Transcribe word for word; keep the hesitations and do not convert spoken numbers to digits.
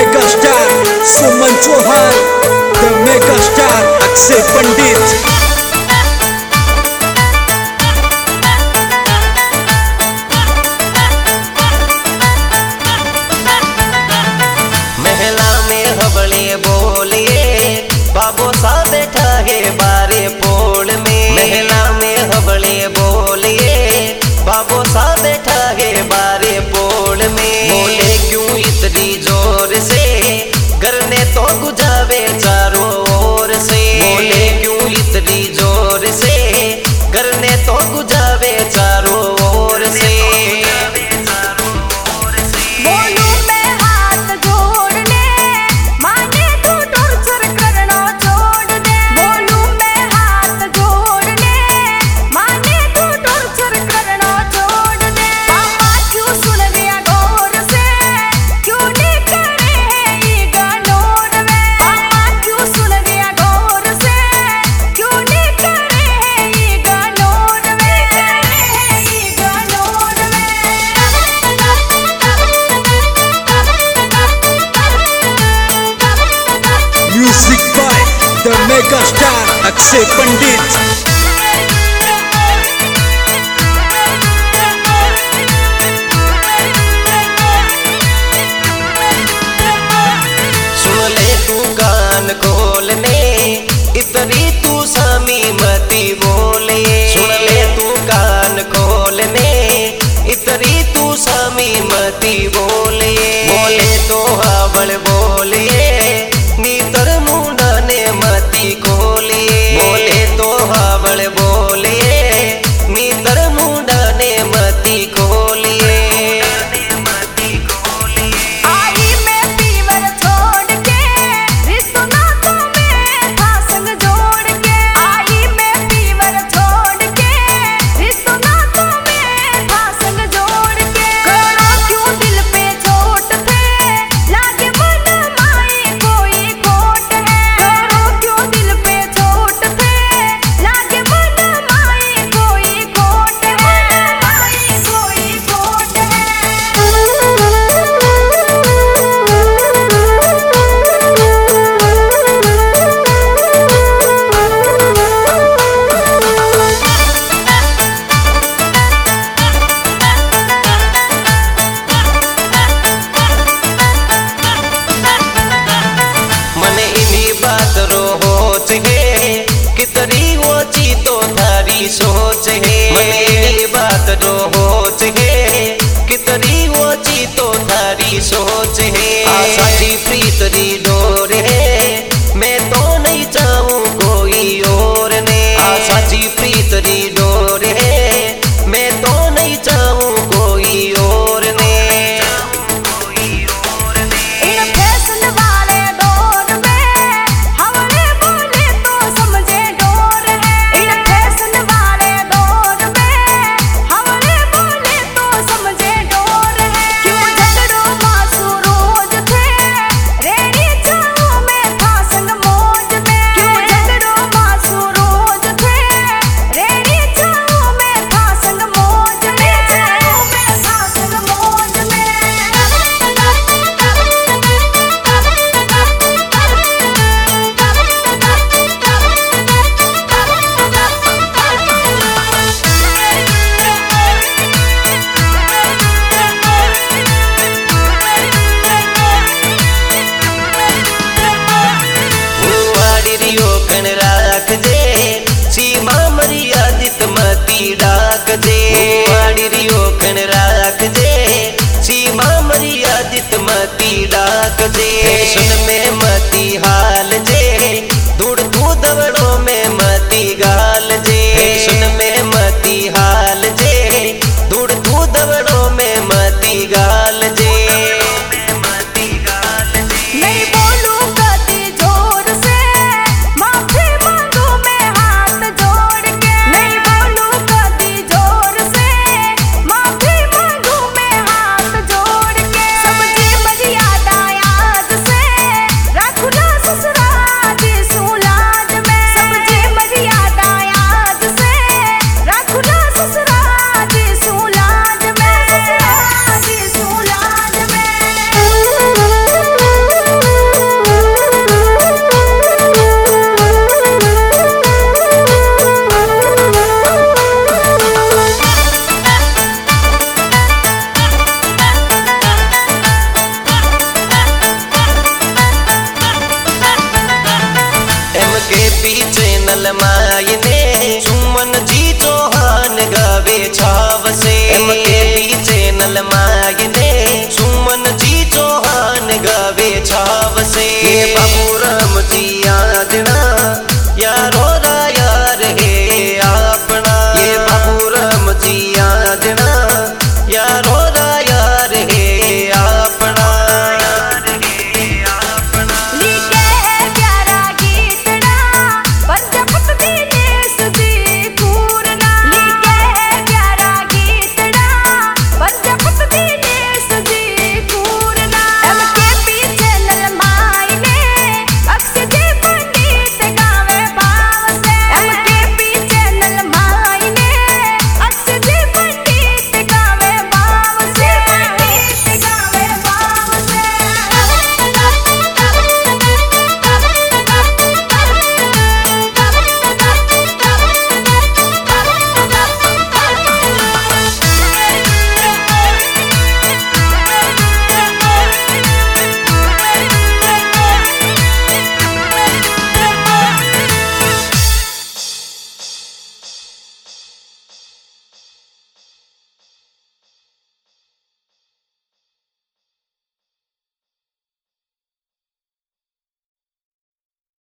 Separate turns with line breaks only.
Mega star Suman Chauhan, the mega star Akshay Pandit.
महला में हबले बोलिए बाबो सा बैठा है बारे पोल में। महला में हबले बोलिए बाबो सा बैठा है बारे पोल में। बोले क्यों इतनी जोर से करने तो गुजावे चारों ओर से। बोले क्यों इतनी जोर से करने तो गुजावे चारों ओर से।
The mega star Akshay Pandit.
सुन ले तू कान खोलने इतनी तू सामी मती बोले। सुन ले तू कान खोलने इतनी तू सामी मती बोले। बोले तो हावल बोलिए नीतर मुंडा ने मती खोलिए। बोले तो हावल बोलिए नीतर मुंडा ने मती खोलिए। कितनी ऊंची तो थारी सोच है। मने बात रो होच है